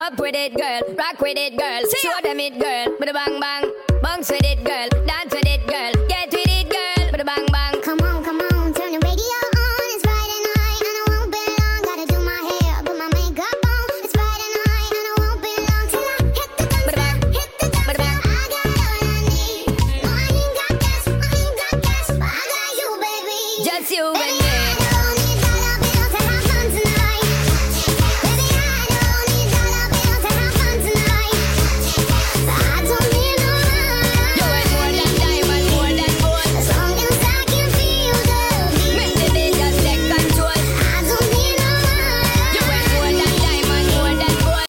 Up with it, girl. Rock with it, girl. Show them it, girl. With a bang bang. Bounce with it, girl. Dance with it, girl. Get with it, girl. With a bang bang. Come on, turn the radio on. It's Friday night and I won't be long. Gotta do my hair, put my makeup on. It's Friday night and I won't be long till I hit the dance floor, hit the dance floor. I got all I need. No, I ain't got gas, but I got you, baby. Just you and me.